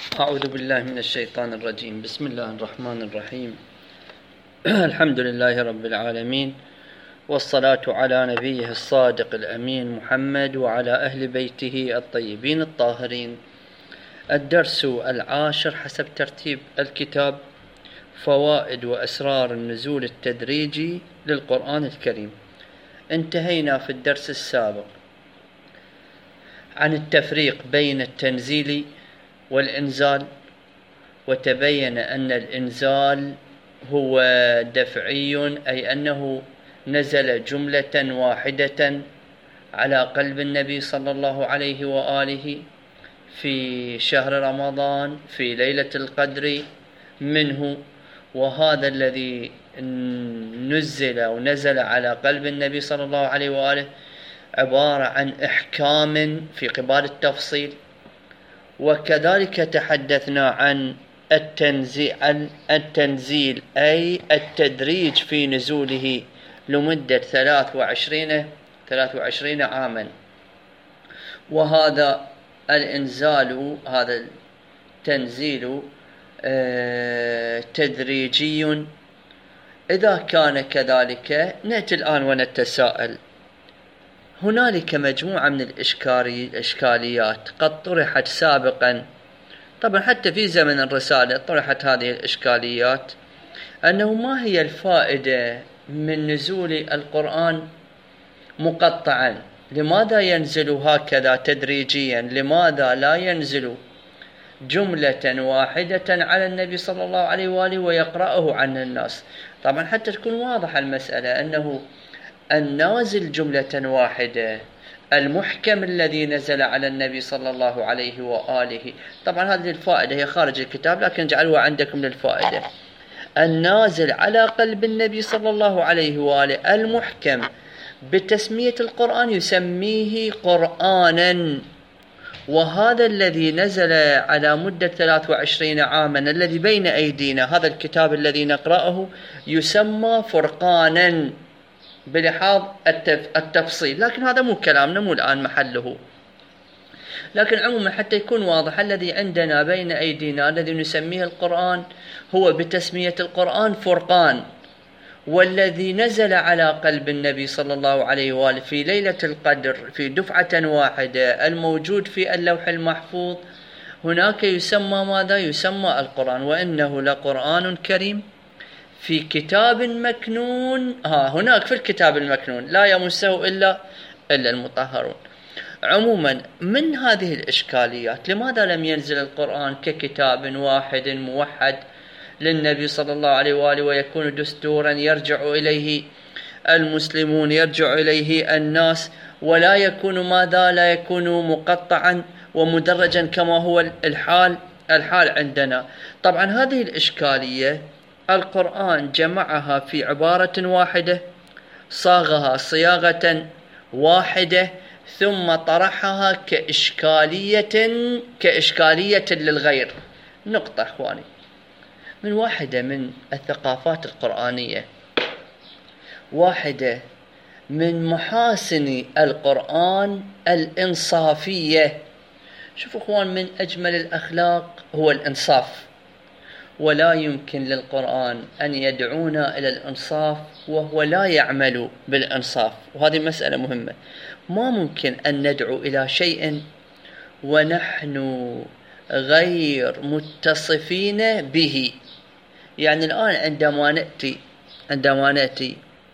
أعوذ بالله من الشيطان الرجيم. بسم الله الرحمن الرحيم. الحمد لله رب العالمين، والصلاة على نبيه الصادق الأمين محمد وعلى أهل بيته الطيبين الطاهرين. الدرس 10 حسب ترتيب الكتاب: فوائد وأسرار النزول التدريجي للقرآن الكريم. انتهينا في الدرس السابق عن التفريق بين التنزيل والإنزال، وتبين أن الإنزال هو دفعي، أي أنه نزل جملة واحدة على قلب النبي صلى الله عليه وآله في شهر رمضان في ليلة القدر منه، وهذا الذي نزل على قلب النبي صلى الله عليه وآله عبارة عن إحكام في قبال التفصيل. وكذلك تحدثنا عن التنزيل أي التدريج في نزوله لمدة 23 عاما، وهذا الإنزال هذا التنزيل تدريجي. إذا كان كذلك نأتي الآن ونتساءل: هنالك مجموعة من الإشكاليات قد طرحت سابقا، طبعا حتى في زمن الرسالة طرحت هذه الإشكاليات، أنه ما هي الفائدة من نزول القرآن مقطعا؟ لماذا ينزل هكذا تدريجيا؟ لماذا لا ينزل جملة واحدة على النبي صلى الله عليه وآله ويقرأه عن الناس؟ طبعا حتى تكون واضحة المسألة، أنه النازل جملة واحدة المحكم الذي نزل على النبي صلى الله عليه وآله. طبعا هذه الفائدة هي خارج الكتاب، لكن جعلوها عندكم للفائدة. النازل على قلب النبي صلى الله عليه وآله المحكم بتسمية القرآن يسميه قرآنا، وهذا الذي نزل على مدة 23 عاما الذي بين أيدينا، هذا الكتاب الذي نقرأه، يسمى فرقانا بلحاظ التفصيل، لكن هذا مو كلامنا، مو الآن محله. لكن عموما حتى يكون واضح، الذي عندنا بين أيدينا الذي نسميه القرآن هو بتسمية القرآن فرقان، والذي نزل على قلب النبي صلى الله عليه وآله في ليلة القدر في دفعة واحدة الموجود في اللوح المحفوظ، هناك يسمى ماذا؟ يسمى القرآن. وإنه لقرآن كريم في كتاب مكنون. هناك في الكتاب المكنون لا يمسه إلا المطهرون. عموما من هذه الإشكاليات، لماذا لم ينزل القرآن ككتاب واحد موحد للنبي صلى الله عليه وآله ويكون دستورا يرجع إليه المسلمون، يرجع إليه الناس، ولا يكون ماذا؟ لا يكون مقطعا ومدرجا كما هو الحال عندنا. طبعا هذه الإشكالية القرآن جمعها في عبارة واحدة، صاغها صياغة واحدة، ثم طرحها كإشكالية للغير. نقطة إخواني، من واحدة من الثقافات القرآنية، واحدة من محاسن القرآن الإنصافية. شوفوا إخوان، من أجمل الأخلاق هو الإنصاف، ولا يمكن للقرآن أن يدعونا إلى الإنصاف وهو لا يعمل بالإنصاف، وهذه مسألة مهمة. ما ممكن أن ندعو إلى شيء ونحن غير متصفين به. يعني الآن عندما نأتي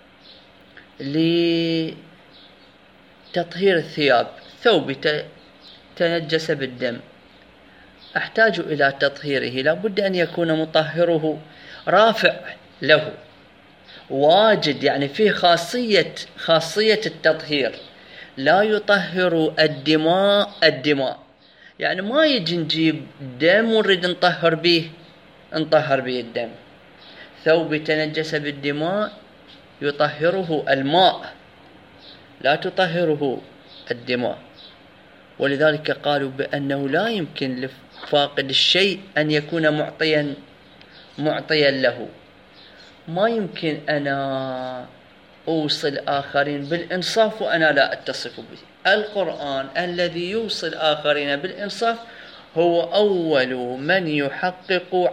لتطهير الثياب، ثوب تنجس بالدم، أحتاج إلى تطهيره، لابد أن يكون مطهره رافع له واجد، يعني فيه خاصية التطهير. لا يطهر الدماء، يعني ما يجي نجيب دم ونريد نطهر به الدم. ثوب تنجس بالدماء يطهره الماء، لا تطهره الدماء. ولذلك قالوا بأنه لا يمكن لفاقد الشيء أن يكون معطيا له. ما يمكن أنا أوصل آخرين بالإنصاف وأنا لا أتصف به. القرآن الذي يوصل آخرين بالإنصاف هو أول من يحقق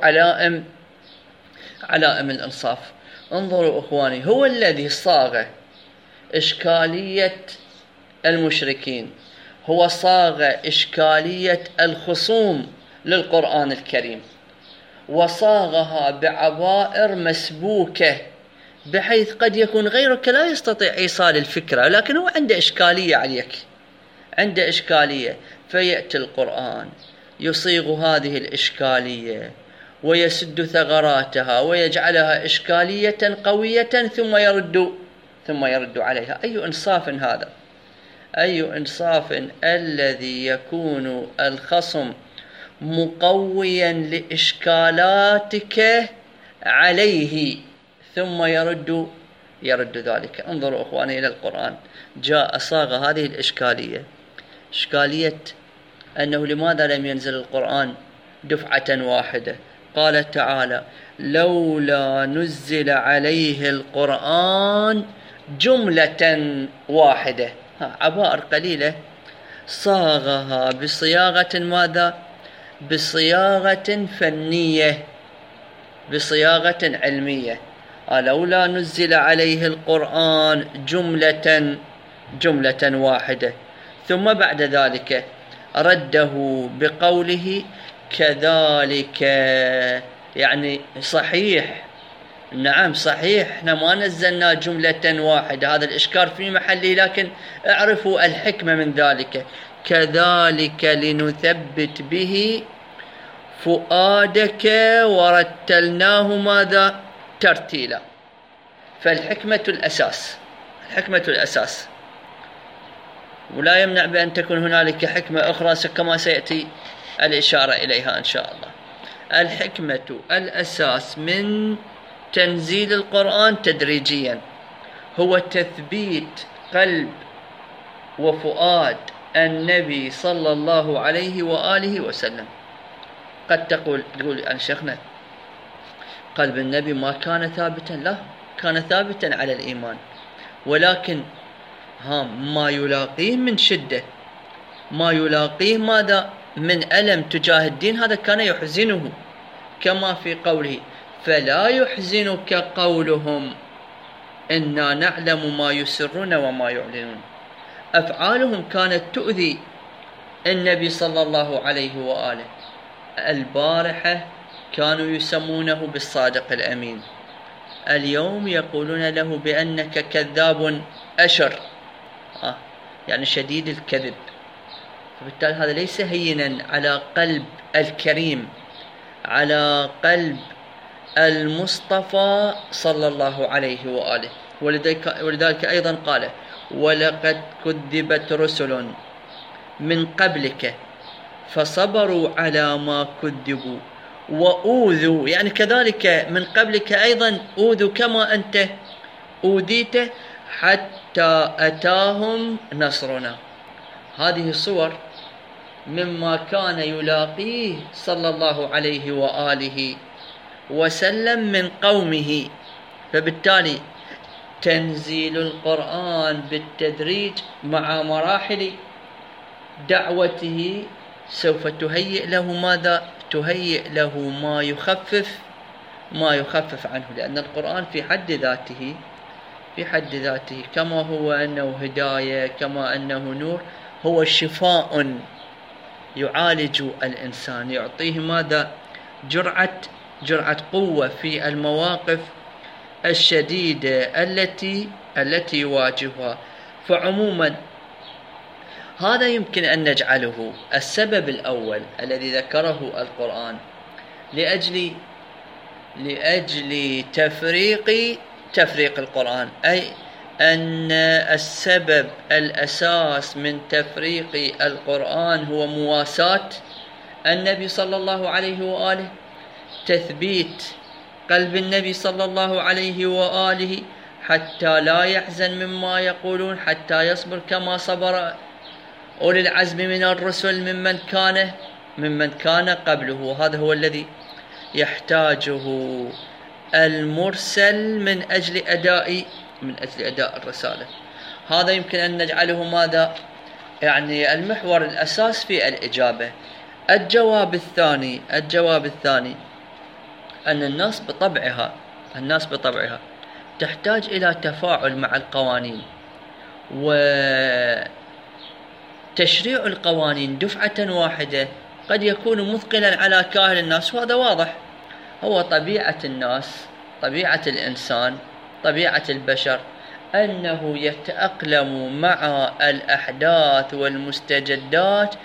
علائم الإنصاف. انظروا إخواني، هو الذي صاغ إشكالية المشركين، هو صاغ إشكالية الخصوم للقرآن الكريم، وصاغها بعبائر مسبوكة بحيث قد يكون غيرك لا يستطيع إيصال الفكرة، لكن هو عنده إشكالية عليك، عنده إشكالية، فيأتي القرآن يصيغ هذه الإشكالية ويسد ثغراتها ويجعلها إشكالية قوية ثم يرد عليها. أي إنصاف هذا؟ أي إنصاف الذي يكون الخصم مقويا لإشكالاتك عليه ثم يرد ذلك. انظروا أخواني إلى القرآن، جاء صاغ هذه الإشكالية، إشكالية أنه لماذا لم ينزل القرآن دفعة واحدة؟ قال تعالى: لولا نزل عليه القرآن جملة واحدة. عبائر قليلة صاغها بصياغة ماذا؟ بصياغة فنية، بصياغة علمية. لولا نزل عليه القرآن جملة واحدة، ثم بعد ذلك رده بقوله كذلك، يعني صحيح، نعم صحيح، احنا ما نزلنا جملة واحدة، هذا الإشكال في محله، لكن اعرفوا الحكمة من ذلك. كذلك لنثبت به فؤادك ورتلناه ماذا؟ ترتيلا. فالحكمة الأساس، ولا يمنع بأن تكون هنالك حكمة أخرى كما سيأتي الإشارة إليها إن شاء الله. الحكمة الأساس من تنزيل القرآن تدريجيا هو تثبيت قلب وفؤاد النبي صلى الله عليه وآله وسلم. قد تقول يا شيخنا قلب النبي ما كان ثابتا، لا، كان ثابتا على الإيمان، ولكن ما يلاقيه من شدة، ما يلاقيه ماذا؟ من ألم تجاه الدين، هذا كان يحزنه، كما في قوله: فلا يحزنك قولهم إنا نعلم ما يسرون وما يعلنون. أفعالهم كانت تؤذي النبي صلى الله عليه وآله. البارحة كانوا يسمونه بالصادق الأمين، اليوم يقولون له بأنك كذاب أشر، يعني شديد الكذب. فبالتالي هذا ليس هينا على قلب الكريم، على قلب المصطفى صلى الله عليه وآله. ولذلك أيضا قال: ولقد كذبت رسل من قبلك فصبروا على ما كذبوا وأوذوا، يعني كذلك من قبلك أيضا أوذوا كما أنت أوذيت حتى أتاهم نصرنا. هذه صور مما كان يلاقيه صلى الله عليه وآله وسلم من قومه. فبالتالي تنزيل القرآن بالتدريج مع مراحل دعوته سوف تهيئ له ماذا؟ تهيئ له ما يخفف عنه، لأن القرآن في حد ذاته كما هو أنه هداية، كما أنه نور، هو شفاء يعالج الإنسان، يعطيه ماذا؟ جرعة قوة في المواقف الشديدة التي يواجهها. فعموما هذا يمكن أن نجعله السبب الأول الذي ذكره القرآن لأجل تفريق القرآن، أي أن السبب الأساس من تفريق القرآن هو مواساة النبي صلى الله عليه وآله، تثبيت قلب النبي صلى الله عليه وآله حتى لا يحزن مما يقولون، حتى يصبر كما صبر أولي العزم من الرسل ممن كان قبله. هذا هو الذي يحتاجه المرسل من أجل أداء الرسالة. هذا يمكن أن نجعله ماذا؟ يعني المحور الأساس في الإجابة. الجواب الثاني أن الناس بطبعها تحتاج إلى تفاعل مع القوانين، وتشريع القوانين دفعة واحدة قد يكون مثقلا على كاهل الناس، وهذا واضح. هو طبيعة الناس، طبيعة الإنسان، طبيعة البشر أنه يتأقلم مع الأحداث والمستجدات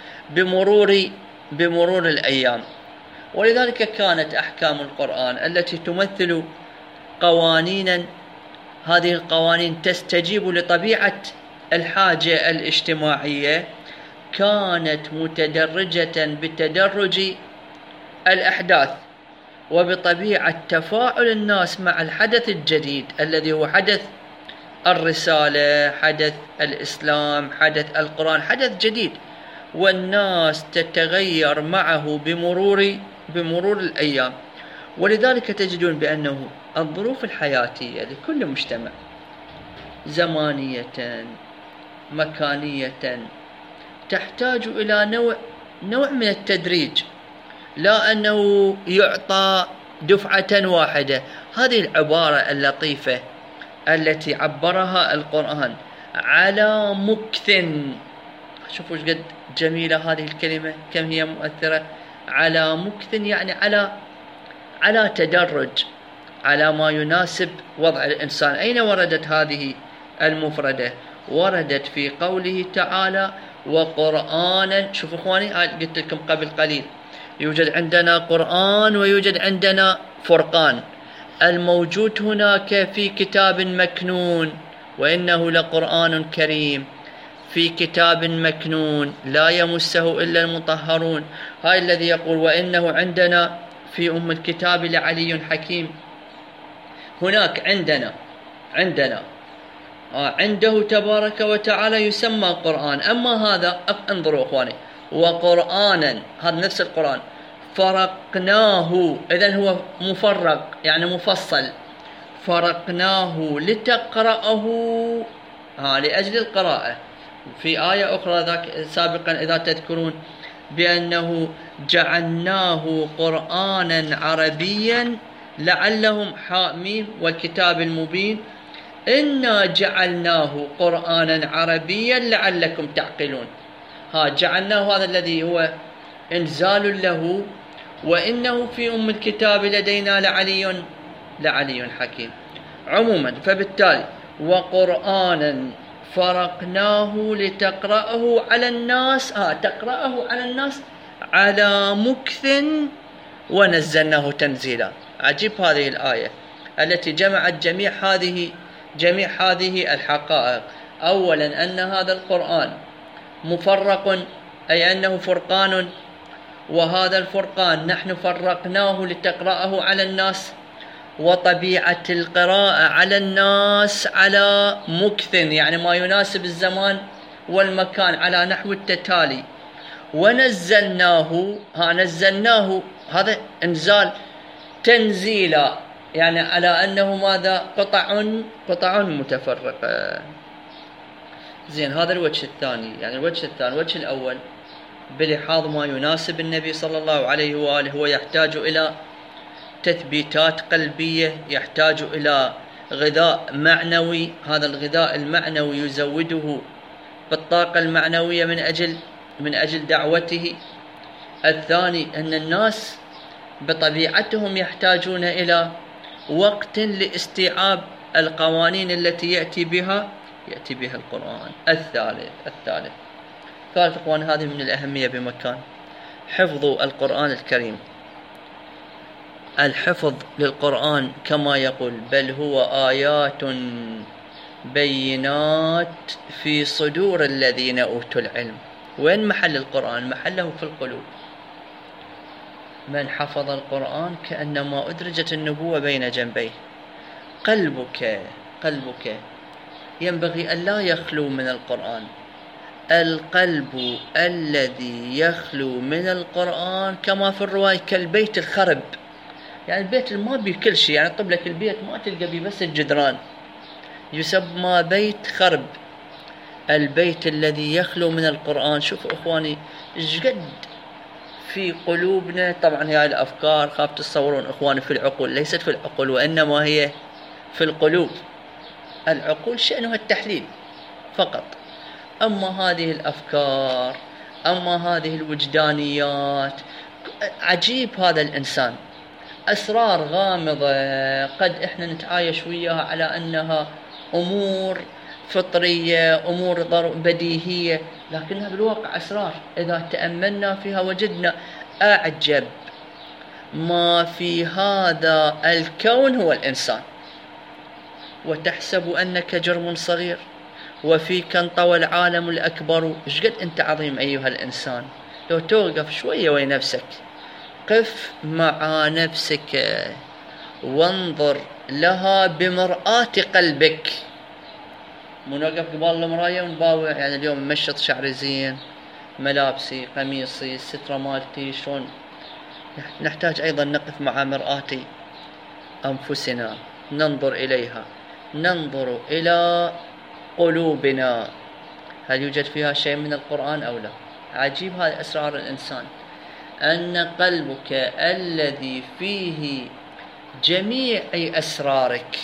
بمرور الأيام. ولذلك كانت أحكام القرآن التي تمثل قوانينا، هذه القوانين تستجيب لطبيعة الحاجة الاجتماعية، كانت متدرجة بتدرج الأحداث وبطبيعة تفاعل الناس مع الحدث الجديد الذي هو حدث الرسالة، حدث الإسلام، حدث القرآن، حدث جديد، والناس تتغير معه بمرور الأيام. ولذلك تجدون بأنه الظروف الحياتية لكل مجتمع زمانية مكانية تحتاج إلى نوع من التدريج، لا أنه يعطى دفعة واحدة. هذه العبارة اللطيفة التي عبرها القرآن على مكث، شوفوا قد جميلة هذه الكلمة، كم هي مؤثرة. على مكث يعني على تدرج، على ما يناسب وضع الإنسان. أين وردت هذه المفردة؟ وردت في قوله تعالى وقرآنا. شوفوا إخواني، قلت لكم قبل قليل يوجد عندنا قرآن ويوجد عندنا فرقان. الموجود هناك في كتاب مكنون، وإنه لقرآن كريم في كتاب مكنون لا يمسه إلا المطهرون. هاي الذي يقول وإنه عندنا في أم الكتاب لعلي حكيم. هناك عندنا عنده تبارك وتعالى يسمى قرآن. أما هذا انظروا أخواني، وقرآنا هذا نفس القرآن فرقناه، إذن هو مفرق يعني مفصل. فرقناه لتقرأه لأجل القراءة. في آية أخرى سابقا إذا تذكرون بأنه جعلناه قرآنا عربيا لعلهم حامين والكتاب المبين إنا جعلناه قرآنا عربيا لعلكم تعقلون. جعلناه هذا الذي هو إنزال له، وإنه في أم الكتاب لدينا لعلي حكيم. عموما فبالتالي وقرآنا فرقناه لتقرأه على الناس، تقرأه على الناس على مكث ونزلناه تنزيلا. عجيب هذه الآية التي جمعت جميع هذه الحقائق. أولا أن هذا القرآن مفرق، أي أنه فرقان، وهذا الفرقان نحن فرقناه لتقرأه على الناس، وطبيعة القراءة على الناس على مكث يعني ما يناسب الزمان والمكان على نحو التتالي. ونزلناه نزلناه هذا انزال تنزيلا، يعني على أنه ماذا قطع متفرقة. زين، هذا الوجه الثاني. يعني الوجه الأول بلحاظ ما يناسب النبي صلى الله عليه وآله، هو يحتاج إلى تثبيتات قلبية، يحتاج إلى غذاء معنوي. هذا الغذاء المعنوي يزوده بالطاقة المعنوية من أجل دعوته. الثاني أن الناس بطبيعتهم يحتاجون إلى وقت لاستيعاب القوانين التي يأتي بها القرآن. الثالث أخوان، هذه من الأهمية بمكان، حفظ القرآن الكريم. الحفظ للقرآن كما يقول بل هو آيات بينات في صدور الذين أوتوا العلم. وين محل القرآن؟ محله في القلوب. من حفظ القرآن كأنما أدرجت النبوة بين جنبيه. قلبك ينبغي أن لا يخلو من القرآن. القلب الذي يخلو من القرآن كما في الرواية كالبيت الخرب، يعني البيت ما بيه كل شيء، يعني طب لك البيت ما تلقى بيه بس الجدران، يسمى بيت خرب. البيت الذي يخلو من القرآن. شوفوا إخواني، قد في قلوبنا. طبعا هاي الأفكار خاف تصورون إخواني في العقول، ليست في العقول وإنما هي في القلوب. العقول شأنها التحليل فقط، أما هذه الأفكار، أما هذه الوجدانيات. عجيب هذا الإنسان، أسرار غامضة قد إحنا نتعايش وياها على أنها أمور فطرية، أمور بديهية، لكنها بالواقع أسرار. إذا تأملنا فيها وجدنا أعجب ما في هذا الكون هو الإنسان. وتحسب أنك جرم صغير وفيك انطوى العالم الأكبر. إيش قد أنت عظيم أيها الإنسان. لو توقف شوية ويا نفسك، قف مع نفسك وانظر لها بمرآة قلبك. مو نوقف قبال المراية ونباوع، يعني اليوم مشط شعري زين، ملابسي، قميصي، السترة مالتي شلون. نحتاج أيضا نقف مع مرآة أنفسنا، ننظر إليها، ننظر إلى قلوبنا، هل يوجد فيها شيء من القرآن أو لا. عجيب هذه أسرار الإنسان، أن قلبك الذي فيه جميع أسرارك.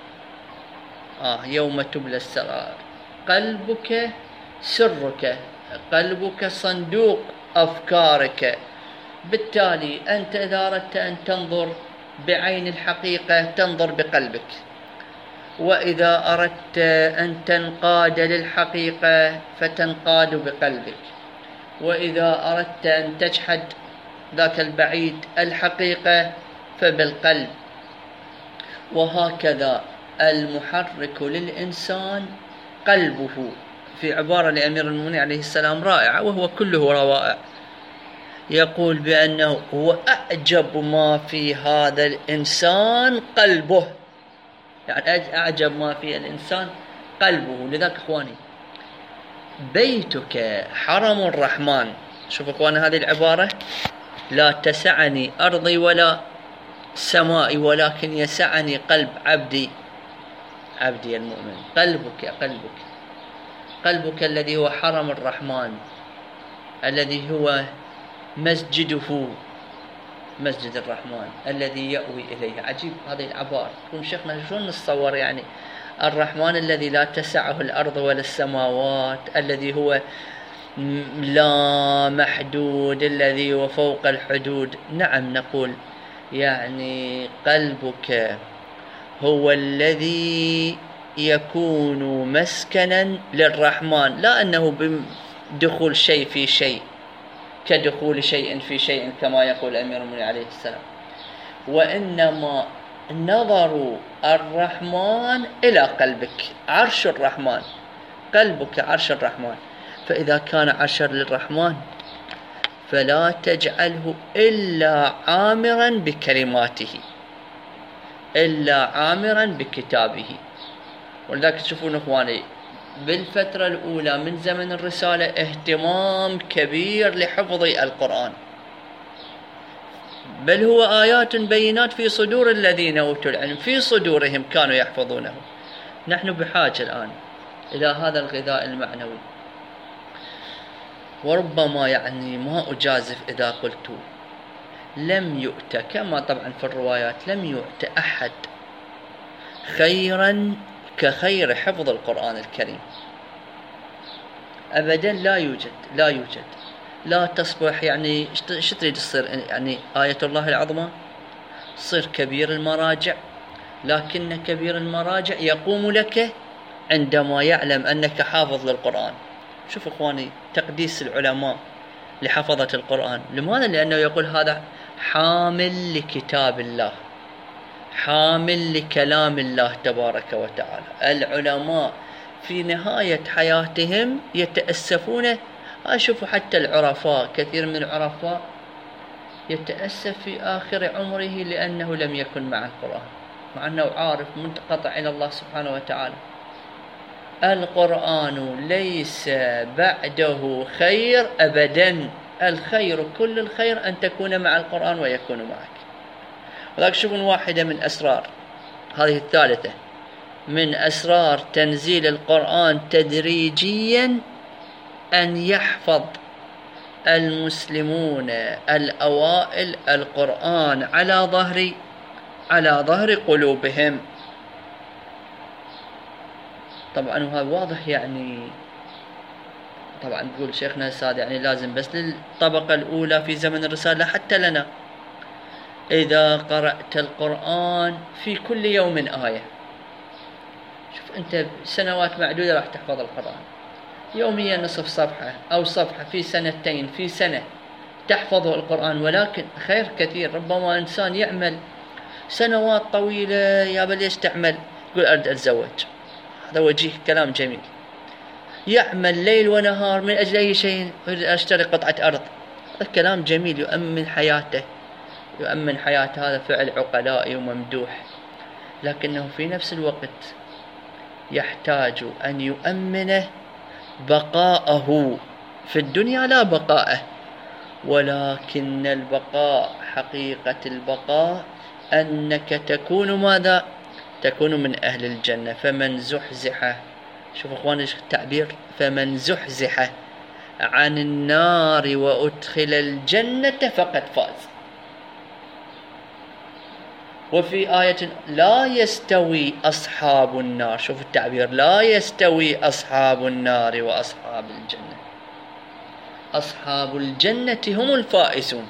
يوم تبلى السرار، قلبك سرك، قلبك صندوق أفكارك. بالتالي أنت إذا أردت أن تنظر بعين الحقيقة تنظر بقلبك، وإذا أردت أن تنقاد للحقيقة فتنقاد بقلبك، وإذا أردت أن تجحد ذاك البعيد الحقيقة فبالقلب. وهكذا المحرك للإنسان قلبه. في عبارة لأمير المؤمنين عليه السلام رائعة، وهو كله روائع، يقول بأنه هو أعجب ما في هذا الإنسان قلبه، يعني أعجب ما في الإنسان قلبه. لذلك إخواني، بيتك حرم الرحمن. شوف إخواني هذه العبارة، لا تسعني أرضي ولا سمائي ولكن يسعني قلب عبدي المؤمن. قلبك الذي هو حرم الرحمن، الذي هو مسجد الرحمن الذي يأوي إليه. عجيب هذه العبارة. تكون شيخنا شلون نتصور يعني الرحمن الذي لا تسعه الأرض ولا السماوات، الذي هو لا محدود، الذي هو فوق الحدود. نعم نقول يعني قلبك هو الذي يكون مسكنا للرحمن، لا أنه بدخول شيء في شيء كدخول شيء في شيء كما يقول أمير المؤمنين عليه السلام، وإنما نظر الرحمن إلى قلبك. عرش الرحمن، قلبك عرش الرحمن. فإذا كان عرشا للرحمن فلا تجعله إلا عامرا بكلماته، إلا عامرا بكتابه. ولذلك تشوفون إخواني بالفترة الأولى من زمن الرسالة اهتمام كبير لحفظ القرآن، بل هو آيات بينات في صدور الذين أوتوا العلم، في صدورهم كانوا يحفظونه. نحن بحاجة الآن إلى هذا الغذاء المعنوي. وربما يعني ما أجازف إذا قلت لم يؤت، كما طبعا في الروايات، لم يؤت أحد خيرا كخير حفظ القرآن الكريم أبدا. لا يوجد. لا تصبح يعني شو تريد تصير يعني آية الله العظمى، تصير كبير المراجع، لكن كبير المراجع يقوم لك عندما يعلم أنك حافظ للقرآن. شوف إخواني تقديس العلماء لحفظة القرآن. لماذا؟ لأنه يقول هذا حامل لكتاب الله، حامل لكلام الله تبارك وتعالى. العلماء في نهاية حياتهم يتأسفون. أشوف حتى العرفاء، كثير من العرفاء يتأسف في آخر عمره لأنه لم يكن مع القرآن، مع أنه عارف منقطع إلى الله سبحانه وتعالى. القرآن ليس بعده خير أبدا. الخير كل الخير أن تكون مع القرآن ويكون معك. وذلك شوفون واحدة من أسرار، هذه الثالثة من أسرار تنزيل القرآن تدريجيا، أن يحفظ المسلمون الأوائل القرآن على ظهر قلوبهم. طبعا وهذا واضح، يعني طبعا تقول شيخنا السادة يعني لازم بس للطبقة الأولى في زمن الرسالة، حتى لنا إذا قرأت القرآن في كل يوم آية. شوف أنت سنوات معدودة راح تحفظ القرآن، يوميا نصف صفحة أو صفحة، في سنتين في سنة تحفظ القرآن. ولكن خير كثير، ربما إنسان يعمل سنوات طويلة، يا بل ليش تعمل؟ يقول أريد أتزوج، هذا وجيه كلام جميل. يعمل ليل ونهار من أجل أي شيء، أريد أشتري قطعة أرض، هذا كلام جميل يؤمن حياته، يؤمن حياة، هذا فعل عقلائي وممدوح. لكنه في نفس الوقت يحتاج أن يؤمن بقاءه في الدنيا، لا بقاءه، ولكن البقاء، حقيقة البقاء أنك تكون ماذا؟ تكون من أهل الجنة. فمن زحزح، شوف أخواني التعبير، فمن زحزح عن النار وأدخل الجنة فقد فاز. وفي آية لا يستوي أصحاب النار، شوف التعبير، لا يستوي أصحاب النار وأصحاب الجنة. أصحاب الجنة هم الفائزون.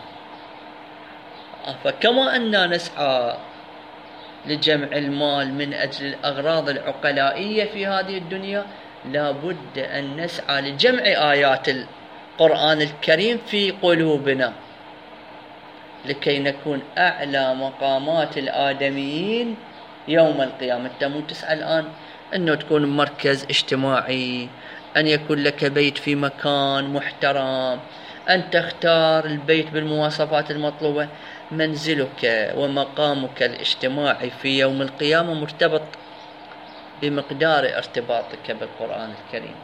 فكما أننا نسعى لجمع المال من أجل الأغراض العقلائية في هذه الدنيا، لا بد أن نسعى لجمع آيات القرآن الكريم في قلوبنا لكي نكون أعلى مقامات الآدميين يوم القيامة. أنت مو تسعى الآن أنه تكون مركز اجتماعي، أن يكون لك بيت في مكان محترم، أن تختار البيت بالمواصفات المطلوبة. منزلك ومقامك الاجتماعي في يوم القيامة مرتبط بمقدار ارتباطك بالقرآن الكريم.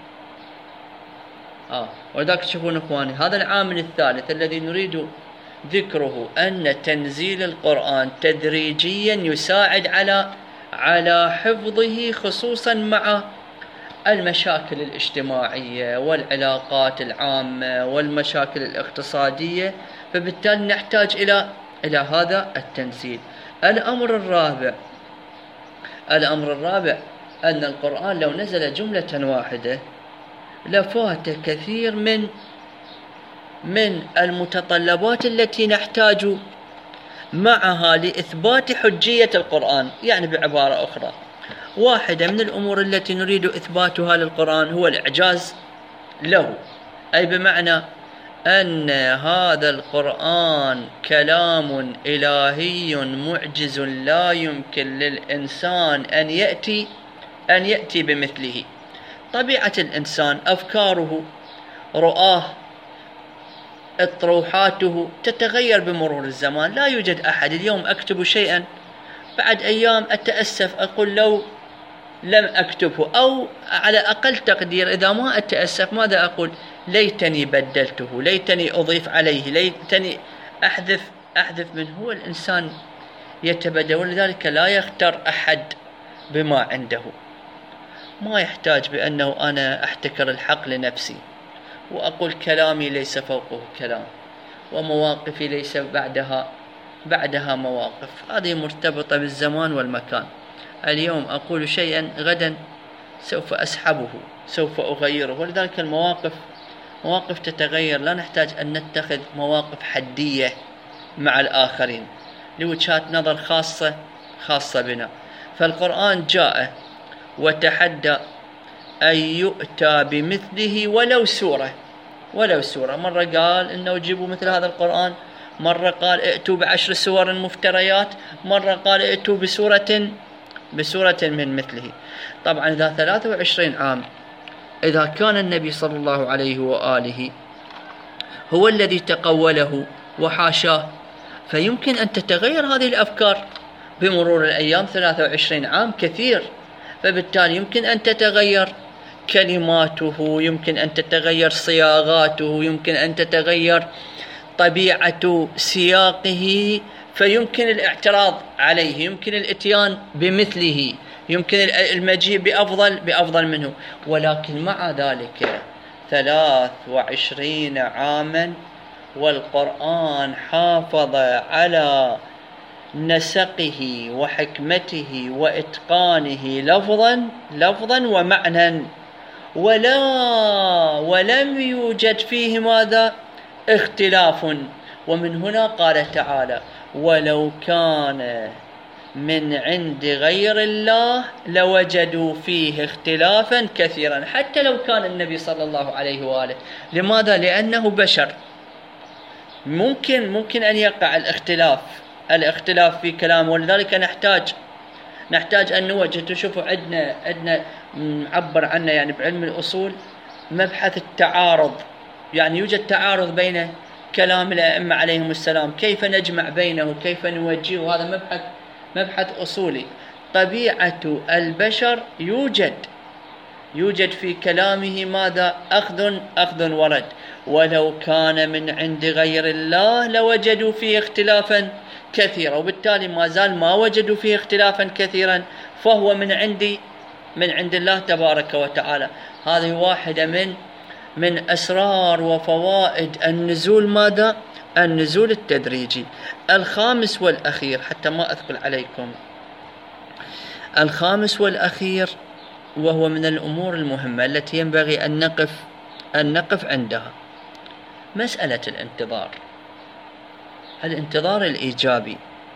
وذاك تشوفون إخواني، هذا العامل الثالث الذي نريد ذكره، أن تنزيل القرآن تدريجيا يساعد على حفظه، خصوصا مع المشاكل الاجتماعية والعلاقات العامة والمشاكل الاقتصادية، فبالتالي نحتاج إلى هذا التنزيل. الأمر الرابع أن القرآن لو نزل جملة واحدة لفات كثير من المتطلبات التي نحتاج معها لإثبات حجية القرآن. يعني بعبارة أخرى، واحدة من الأمور التي نريد إثباتها للقرآن هو الإعجاز له، أي بمعنى أن هذا القرآن كلام إلهي معجز لا يمكن للإنسان أن يأتي بمثله. طبيعة الإنسان، أفكاره، رؤاه، اطروحاته تتغير بمرور الزمان. لا يوجد أحد اليوم أكتب شيئا بعد أيام أتأسف أقول لو لم أكتبه، أو على أقل تقدير إذا ما أتأسف ماذا أقول؟ ليتني بدلته، ليتني أضيف عليه، ليتني أحذف منه. هو الإنسان يتبدل، ولذلك لا يختار أحد بما عنده. ما يحتاج بأنه أنا أحتكر الحق لنفسي وأقول كلامي ليس فوقه كلام، ومواقفي ليس بعدها مواقف. هذه مرتبطة بالزمان والمكان. اليوم أقول شيئا، غدا سوف أسحبه، سوف أغيره. ولذلك مواقف تتغير. لا نحتاج أن نتخذ مواقف حدية مع الآخرين لوجهات نظر خاصة بنا. فالقرآن جاء وتحدى أن يؤتى بمثله ولو سورة. مرة قال إنه جيبوا مثل هذا القرآن، مرة قال ائتوا ب10 سور مفتريات، مرة قال ائتوا بسورة من مثله. طبعا إذا 23 عام، إذا كان النبي صلى الله عليه وآله هو الذي تقوله وحاشاه، فيمكن أن تتغير هذه الأفكار بمرور الأيام. 23 عام كثير، فبالتالي يمكن أن تتغير كلماته، يمكن أن تتغير صياغاته، يمكن أن تتغير طبيعة سياقه، فيمكن الاعتراض عليه، يمكن الاتيان بمثله، يمكن المجيء بأفضل منه. ولكن مع ذلك 23 عاما، والقرآن حافظ على نسقه وحكمته وإتقانه لفظا ومعنى، ولم يوجد فيه ماذا؟ اختلاف. ومن هنا قال تعالى: ولو كان من عند غير الله لوجدوا فيه اختلافا كثيرا. حتى لو كان النبي صلى الله عليه وآله. لماذا؟ لأنه بشر، ممكن أن يقع الاختلاف في كلامه، ولذلك نحتاج أن نوجه. تشوفوا عندنا نعبر عنه يعني بعلم الأصول مبحث التعارض، يعني يوجد تعارض بين كلام الأئمة عليهم السلام، كيف نجمع بينه، كيف نوجهه، هذا مبحث أصولي. طبيعة البشر يوجد في كلامه ماذا؟ أخذ ورد. ولو كان من عند غير الله لوجدوا فيه اختلافا كثيرا، وبالتالي ما زال ما وجدوا فيه اختلافا كثيرا، فهو من عند الله تبارك وتعالى. هذه واحدة من أسرار وفوائد النزول ماذا؟ النزول التدريجي. الخامس والأخير حتى ما أثقل عليكم، الخامس والأخير وهو من الأمور المهمة التي ينبغي أن نقف عندها، مسألة الانتظار الإيجابي.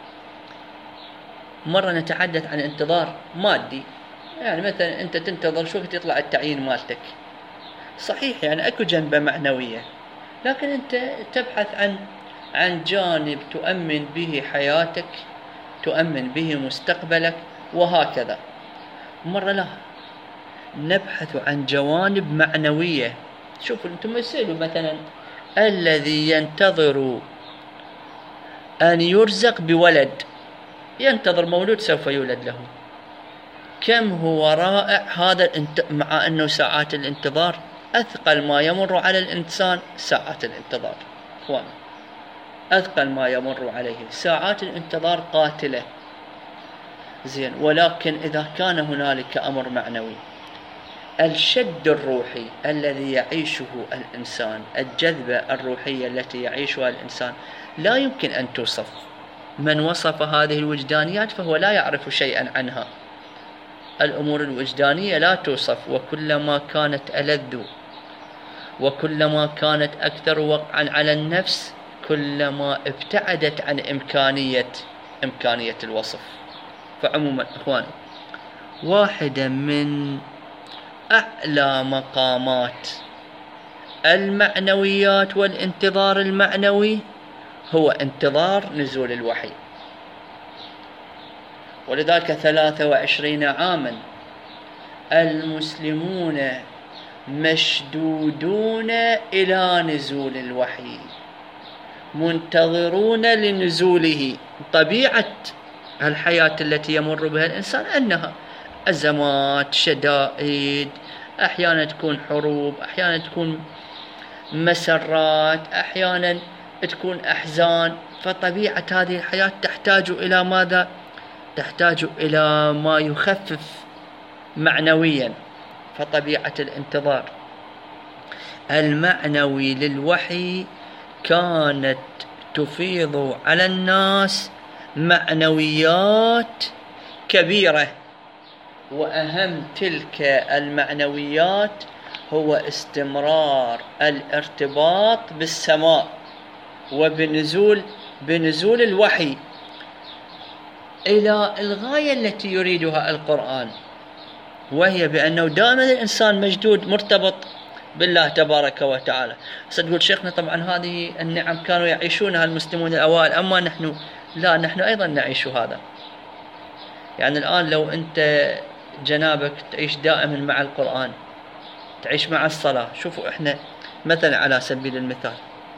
مرة نتحدث عن انتظار مادي، يعني مثلا أنت تنتظر شو يطلع التعيين مالتك، صحيح يعني أكو جنبة معنوية، لكن أنت تبحث عن جانب تؤمن به حياتك، تؤمن به مستقبلك، وهكذا. مرة لا، نبحث عن جوانب معنوية. شوفوا أنتم يسألوا مثلا الذي ينتظر أن يرزق بولد، ينتظر مولود سوف يولد له، كم هو رائع هذا مع أنه ساعات الانتظار أثقل ما يمر على الإنسان ساعات الانتظار. أخوان، أثقل ما يمر عليه ساعات الانتظار قاتلة. زين، ولكن إذا كان هنالك أمر معنوي، الشد الروحي الذي يعيشه الإنسان، الجذبة الروحية التي يعيشها الإنسان لا يمكن أن توصف. من وصف هذه الوجدانيات فهو لا يعرف شيئا عنها. الأمور الوجدانية لا توصف، وكلما كانت ألذ وكلما كانت أكثر وقعا على النفس كلما ابتعدت عن إمكانية الوصف. فعموما إخواني، واحدة من أعلى مقامات المعنويات والانتظار المعنوي هو انتظار نزول الوحي. ولذلك 23 عاما المسلمون مشدودون إلى نزول الوحي، منتظرون لنزوله. طبيعة الحياة التي يمر بها الإنسان أنها أزمات، شدائد، أحيانا تكون حروب، أحيانا تكون مسرات، أحيانا تكون أحزان. فطبيعة هذه الحياة تحتاج إلى ماذا؟ تحتاج إلى ما يخفف معنويا. فطبيعة الانتظار المعنوي للوحي كانت تفيض على الناس معنويات كبيرة، وأهم تلك المعنويات هو استمرار الارتباط بالسماء وبنزول الوحي إلى الغاية التي يريدها القرآن، وهي بأنه دائما الإنسان مشدود مرتبط بالله تبارك وتعالى. ستقول شيخنا طبعا هذه النعم كانوا يعيشونها المسلمون الأوائل، أما نحن لا، نحن أيضا نعيش هذا. يعني الآن لو أنت جنابك تعيش دائما مع القرآن، تعيش مع الصلاة. شوفوا إحنا مثلا على سبيل المثال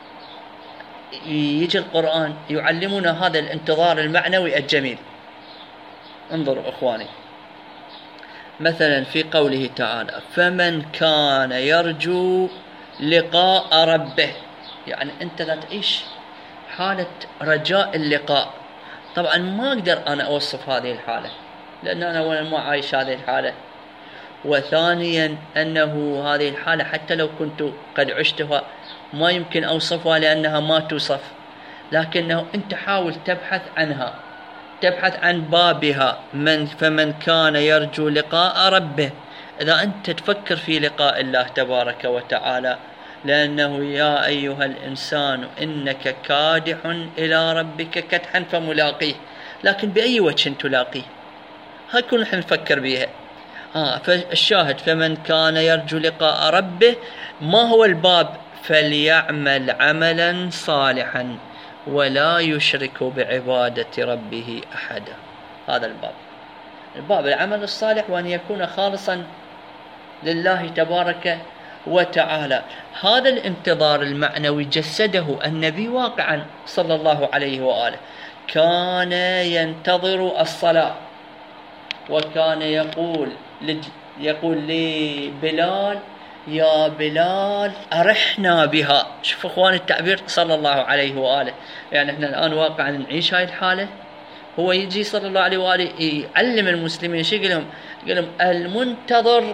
يجي القرآن يعلمنا هذا الانتظار المعنوي الجميل. انظروا إخواني، مثلا في قوله تعالى: فمن كان يرجو لقاء ربه، يعني أنت لا تعيش حالة رجاء اللقاء. طبعا ما أقدر أنا أوصف هذه الحالة، لأن أنا أولا ما عايش هذه الحالة، وثانيا أنه هذه الحالة حتى لو كنت قد عشتها ما يمكن أوصفها لأنها ما توصف، لكنه أنت حاول تبحث عنها، تبحث عن بابها. فمن كان يرجو لقاء ربه، إذا أنت تفكر في لقاء الله تبارك وتعالى، لأنه يا أيها الإنسان إنك كادح إلى ربك كدحا فملاقيه، لكن بأي وجه تلاقيه؟ هاي كل نحن نفكر بيها. فالشاهد فمن كان يرجو لقاء ربه، ما هو الباب؟ فليعمل عملا صالحا ولا يشرك بعبادة ربه أحدا. هذا الباب العمل الصالح، وأن يكون خالصا لله تبارك وتعالى. هذا الانتظار المعنوي جسده النبي واقعا صلى الله عليه وآله، كان ينتظر الصلاة، وكان يقول لبلال: يا بلال أرحنا بها. شوف أخوان التعبير صلى الله عليه وآله، يعني احنا الآن واقعا نعيش هاي الحالة. هو يجي صلى الله عليه وآله يعلم المسلمين، شو يقول لهم؟ المنتظر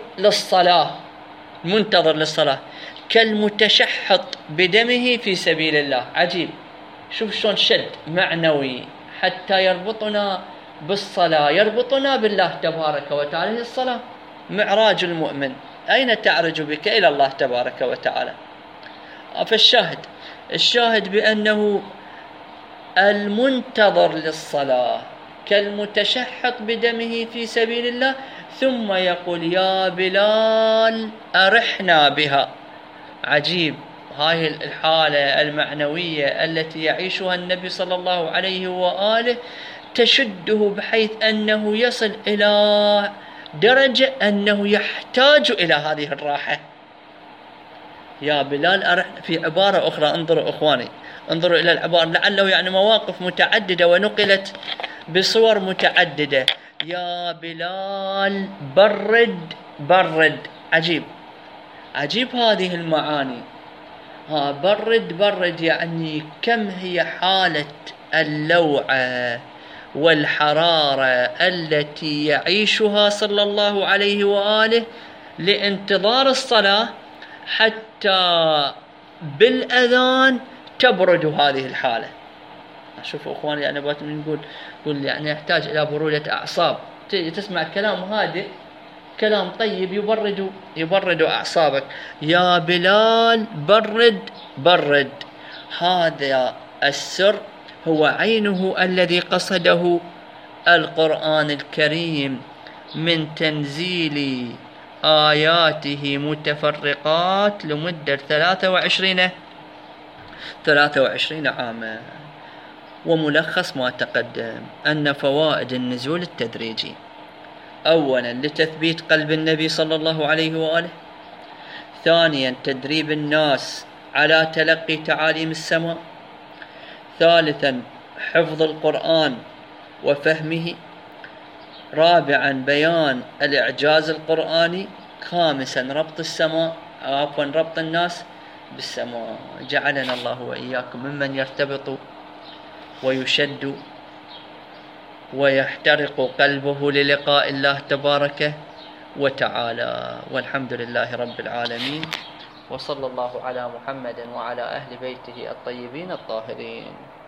للصلاة كالمتشحط بدمه في سبيل الله. عجيب، شوف شلون شد معنوي حتى يربطنا بالصلاة، يربطنا بالله تبارك وتعالى. الصلاة معراج المؤمن، أين تعرج بك؟ إلى الله تبارك وتعالى. الشاهد بأنه المنتظر للصلاة كالمتشحط بدمه في سبيل الله، ثم يقول: يا بلال أرحنا بها. عجيب، هاي الحالة المعنوية التي يعيشها النبي صلى الله عليه وآله تشده بحيث أنه يصل إلى درجة أنه يحتاج إلى هذه الراحة. يا بلال أرحنا. في عبارة أخرى، انظروا أخواني، انظروا إلى العبارة، لعله يعني مواقف متعددة ونقلت بصور متعددة. يا بلال برد. عجيب هذه المعاني. برد يعني كم هي حالة اللوعة والحرارة التي يعيشها صلى الله عليه وآله لانتظار الصلاة، حتى بالأذان تبرد هذه الحالة. شوفوا أخواني، يعني نقول يعني يحتاج إلى برودة أعصاب. تسمع كلام هادئ، كلام طيب، يبرد أعصابك. يا بلال برد. هذا السر هو عينه الذي قصده القرآن الكريم من تنزيل آياته متفرقات لمدة 23 عاما. وملخص ما تقدم أن فوائد النزول التدريجي: أولا لتثبيت قلب النبي صلى الله عليه وآله. ثانيا تدريب الناس على تلقي تعاليم السماء. ثالثا حفظ القرآن وفهمه. رابعا بيان الإعجاز القرآني. خامسا ربط الناس بالسماء. جعلنا الله وإياكم ممن يرتبط ويشد ويحترق قلبه للقاء الله تبارك وتعالى. والحمد لله رب العالمين، وصلى الله على محمد وعلى أهل بيته الطيبين الطاهرين.